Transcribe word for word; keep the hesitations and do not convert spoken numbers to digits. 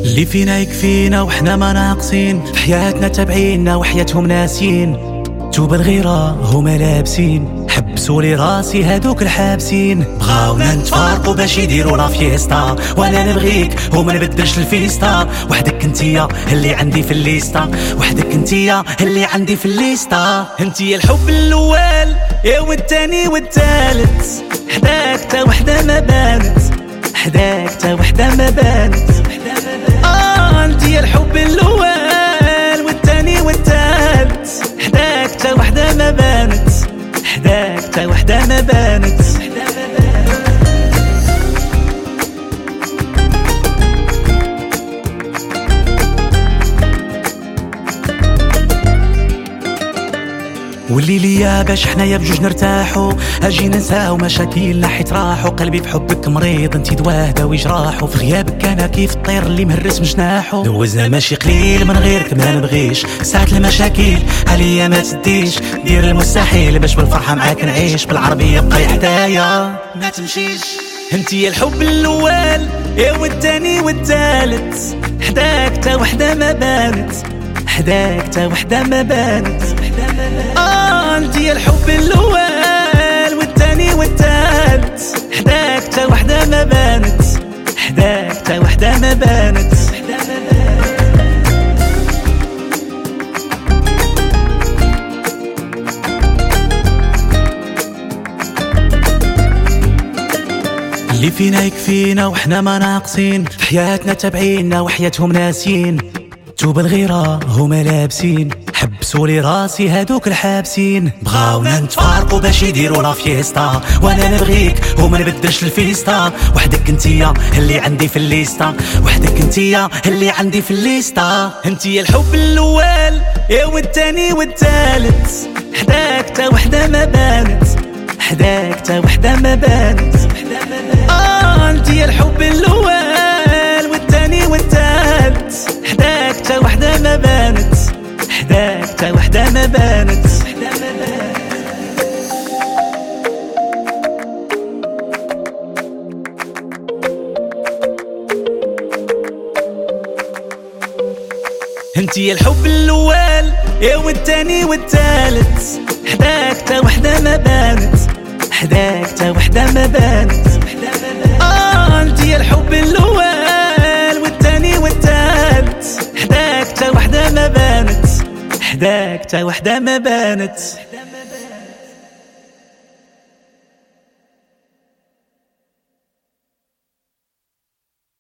اللي فينا يكفينا وحنا ما ناقصين، في حياتنا تابعينا وحياتهم ناسين. توب الغيرة هما لابسين، حبسوا لي راسي هادوك الحابسين. بغاونا نتفارقوا باش يديروا لا فيستا، وانا نبغيك وما نبدلش الفيستا. وحدك انتيا اللي عندي في الليستا، وحدك انتيا اللي عندي في الليستا. انتي الحب الاول يا والتاني والتالت، حداك تا وحده ما بانت، حداك تا وحده ما بانت. اه انتي الحب الاول والتاني والتالت، حداك تا وحده ما بانت، حداك تا وحده ما بانت. واللي ليا باش حنايا بجوج نرتاحو، اجي ننساو مشاكلنا حيت راحو. قلبي بحبك مريض انتي دواه داوي جراحو، في غيابك انا كيف الطير اللي مهرس من جناحو. دوزنا ماشي قليل من غيرك ما نبغيش، ساعات المشاكل عليا ما تديش. دير المستحيل باش بالفرحه معاك نعيش، بالعربيه بقاي حدايا ما تمشيش. انتي الحب الاول يا والتاني والتالت، حداك تا وحده ما بانت، حداك تا وحده ما بانت. اه انتي الحب الاول والتاني والتالت، حداك تا وحده ما بانت، حداك تا وحده ما بانت. اللي فينا يكفينا وحنا ما ناقصين، في حياتنا تابعينا وحياتهم ناسين. توب الغيرة هما لابسين، حبسوا لي راسي هادوك الحابسين. بغاونا نتفارقوا باش يديروا لا فيستا، وانا نبغيك وما نبدلش الفيستا. وحدك انتيا اللي عندي في الليستا، وحدك انتيا اللي عندي في الليستا. انتي الحب الاول يا والتاني والتالت، حداك تا وحده ما بانت، حداك تا وحده ما بانت. اه انتي الحب الاول والتاني والتالت، حداك تا وحده ما بانت، حداك تا وحده ما بانت. انتي الحب الاول يا والتاني والتالت، حداك تا وحده ما بانت، حداك تا وحده ما بانت. اه انتي الحب الاول والتاني والتالت، حداك تا وحده ما بانت، حداك تا وحده ما بانت.